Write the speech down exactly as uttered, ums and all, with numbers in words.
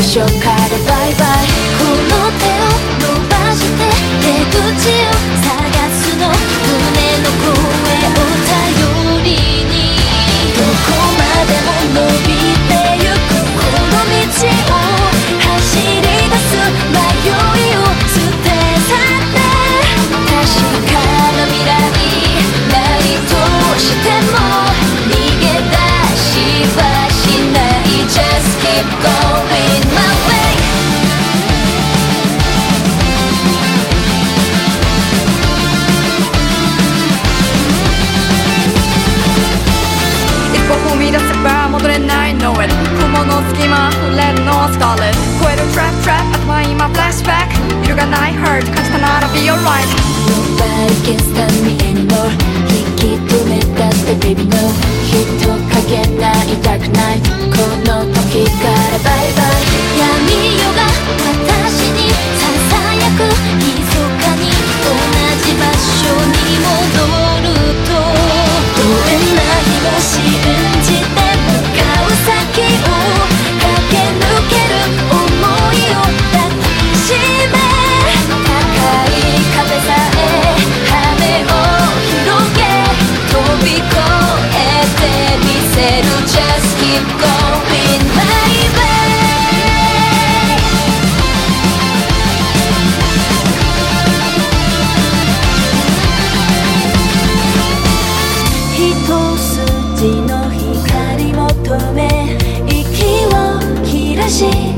所からバイバイ。この手を伸ばして出口を探すの。胸の声を頼りにどこまでも伸びてゆくこの道を走り出す。迷いを捨て去って確かな未来ないとしても逃げ出しはしない。 Just keep going my way。 一歩踏み出せば戻れない Know it。 雲の隙間触れるのはスカーレット。超える Trap Trap 頭今フラッシュバック。揺るがない Hurt 感じたなら Be alright。 Nobody can stand me anymore。 引き止めたって Baby No。 人影ないたくない。この時からバイバイ。闇夜が私にささやく。密かに同じ場所に戻るとどんな日も信じて向かう先を駆け抜ける想いを抱きしめ。高い壁さえ羽を広げ飛び越えてみせる。 Just keep going my way。 一筋の光求め息を切らし